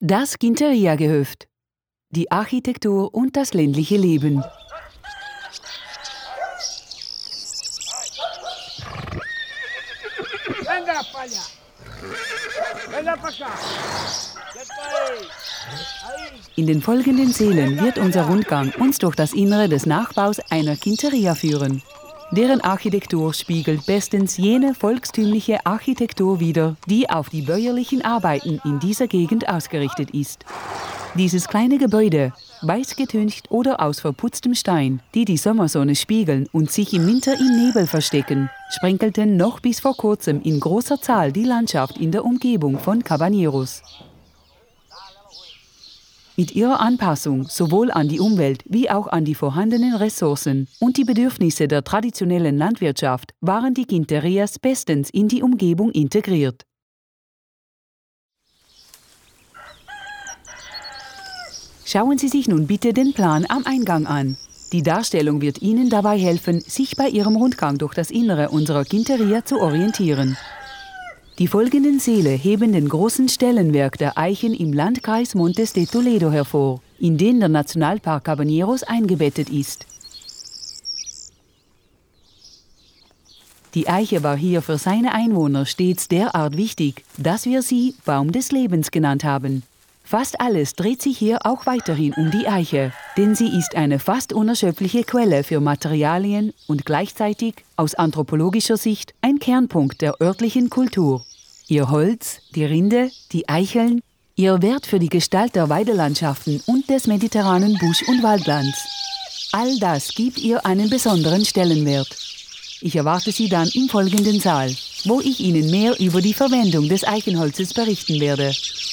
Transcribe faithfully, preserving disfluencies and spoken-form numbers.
Das Quinteria-Gehöft. Die Architektur und das ländliche Leben. In den folgenden Sälen wird unser Rundgang uns durch das Innere des Nachbaus einer Quinteria führen. Deren Architektur spiegelt bestens jene volkstümliche Architektur wider, die auf die bäuerlichen Arbeiten in dieser Gegend ausgerichtet ist. Dieses kleine Gebäude, weiß getüncht oder aus verputztem Stein, die die Sommersonne spiegeln und sich im Winter im Nebel verstecken, sprenkelten noch bis vor kurzem in großer Zahl die Landschaft in der Umgebung von Cabañeros. Mit ihrer Anpassung sowohl an die Umwelt wie auch an die vorhandenen Ressourcen und die Bedürfnisse der traditionellen Landwirtschaft waren die Quinterias bestens in die Umgebung integriert. Schauen Sie sich nun bitte den Plan am Eingang an. Die Darstellung wird Ihnen dabei helfen, sich bei Ihrem Rundgang durch das Innere unserer Quinteria zu orientieren. Die folgenden Säle heben den großen Stellenwert der Eichen im Landkreis Montes de Toledo hervor, in den der Nationalpark Cabañeros eingebettet ist. Die Eiche war hier für seine Einwohner stets derart wichtig, dass wir sie Baum des Lebens genannt haben. Fast alles dreht sich hier auch weiterhin um die Eiche, denn sie ist eine fast unerschöpfliche Quelle für Materialien und gleichzeitig, aus anthropologischer Sicht, ein Kernpunkt der örtlichen Kultur. Ihr Holz, die Rinde, die Eicheln, ihr Wert für die Gestalt der Weidelandschaften und des mediterranen Busch- und Waldlands. All das gibt ihr einen besonderen Stellenwert. Ich erwarte Sie dann im folgenden Saal, wo ich Ihnen mehr über die Verwendung des Eichenholzes berichten werde.